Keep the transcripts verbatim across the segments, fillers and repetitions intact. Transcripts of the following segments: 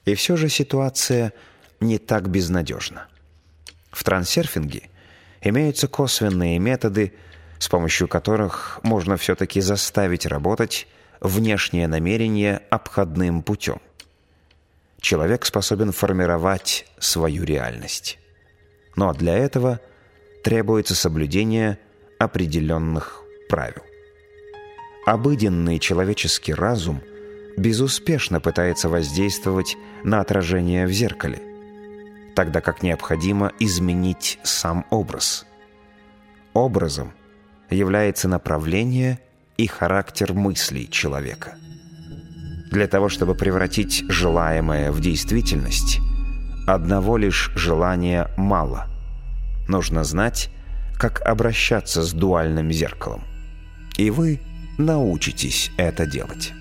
И все же ситуация не так безнадежна. В трансерфинге имеются косвенные методы, с помощью которых можно все-таки заставить работать внешнее намерение обходным путем. Человек способен формировать свою реальность. Но для этого требуется соблюдение определенных правил. Обыденный человеческий разум безуспешно пытается воздействовать на отражение в зеркале, тогда как необходимо изменить сам образ. Образом является направление и характер мыслей человека. Для того, чтобы превратить желаемое в действительность, одного лишь желания мало. Нужно знать, как обращаться с дуальным зеркалом. И вы научитесь это делать.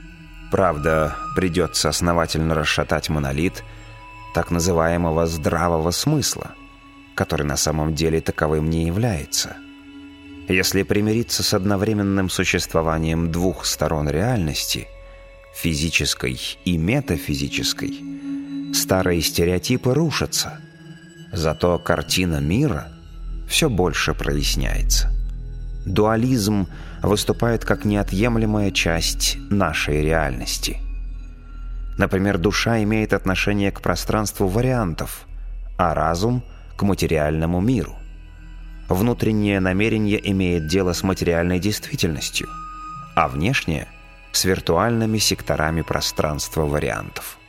Правда, придется основательно расшатать монолит так называемого здравого смысла, который на самом деле таковым не является. Если примириться с одновременным существованием двух сторон реальности, физической и метафизической, старые стереотипы рушатся, зато картина мира все больше проясняется. Дуализм выступает как неотъемлемая часть нашей реальности. Например, душа имеет отношение к пространству вариантов, а разум — к материальному миру. Внутреннее намерение имеет дело с материальной действительностью, а внешнее — с виртуальными секторами пространства вариантов.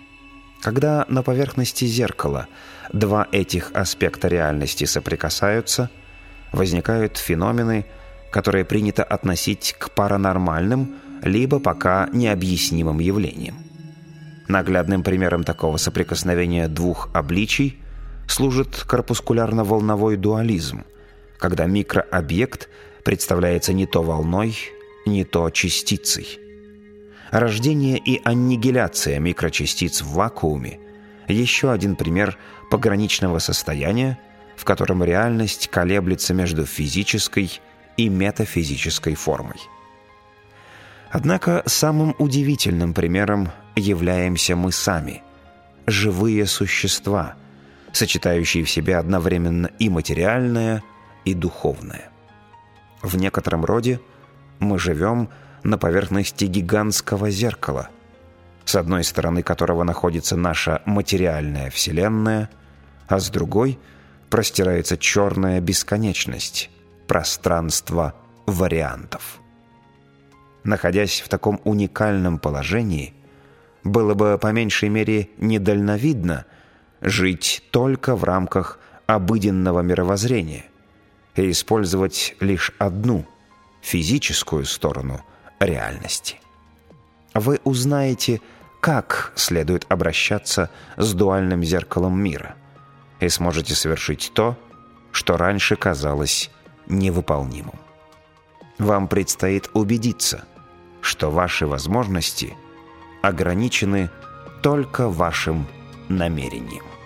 Когда на поверхности зеркала два этих аспекта реальности соприкасаются, возникают феномены, которые принято относить к паранормальным, либо пока необъяснимым явлениям. Наглядным примером такого соприкосновения двух обличий служит корпускулярно-волновой дуализм, когда микрообъект представляется не то волной, не то частицей. Рождение и аннигиляция микрочастиц в вакууме – еще один пример пограничного состояния, в котором реальность колеблется между физической и метафизической формой. Однако самым удивительным примером являемся мы сами – живые существа, сочетающие в себе одновременно и материальное, и духовное. В некотором роде мы живем на поверхности гигантского зеркала, с одной стороны которого находится наша материальная вселенная, а с другой простирается черная бесконечность, пространство вариантов. Находясь в таком уникальном положении, было бы по меньшей мере недальновидно жить только в рамках обыденного мировоззрения и использовать лишь одну физическую сторону реальности. Вы узнаете, как следует обращаться с дуальным зеркалом мира, и сможете совершить то, что раньше казалось невыполнимым. Вам предстоит убедиться, что ваши возможности ограничены только вашим намерением.